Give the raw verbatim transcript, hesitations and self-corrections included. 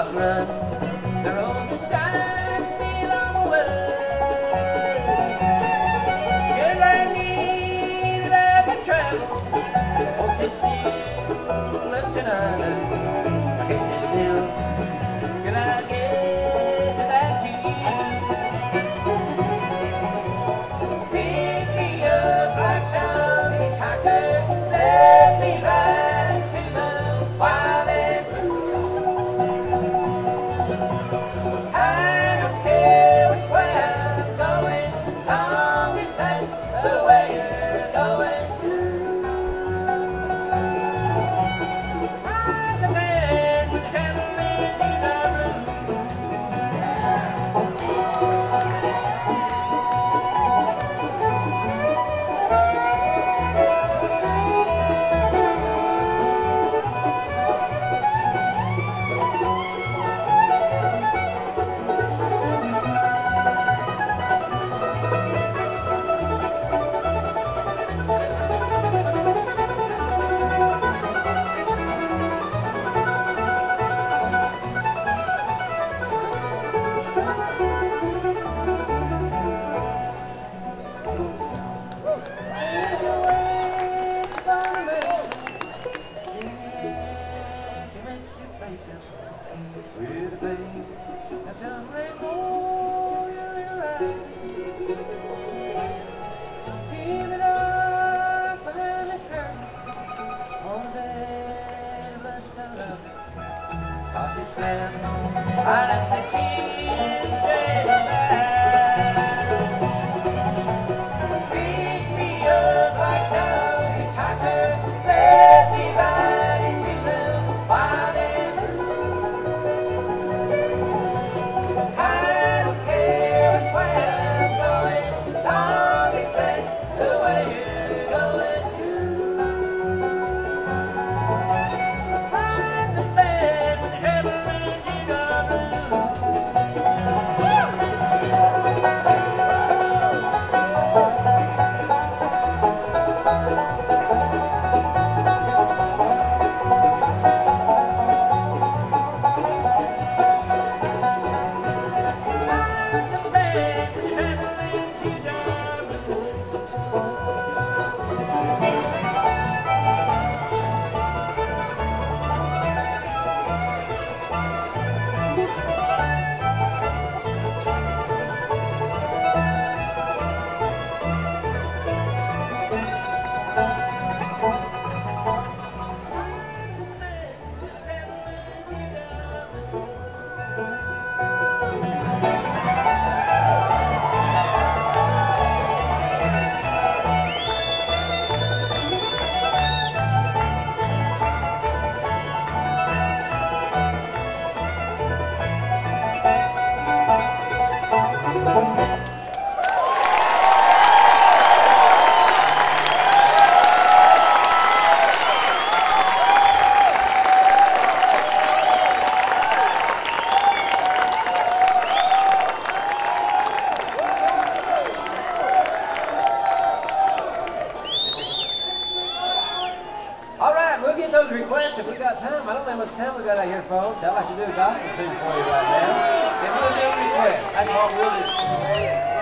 clocks run, they're all beside me along the way. Just like me that I can travel, won't sit still, listen under. I can't sit still, can I get back to you? Pick me up like some hitchhiker, let me ride to the wild and I don't care which way I'm going, long as that's the way you're going too. I'm the man with the traveling to the blue. With a babe and some rainbow in her eye. In the dark behind the curtain, on the bed of lust and love, while she slept, I let the kids say goodbye. Pick me up like some hitchhiker, let me ride into the wild and we'll get those requests if we got time. I don't know how much time we got out here, folks. I'd like to do a gospel tune for you right now. And we'll do a request. That's what we'll do.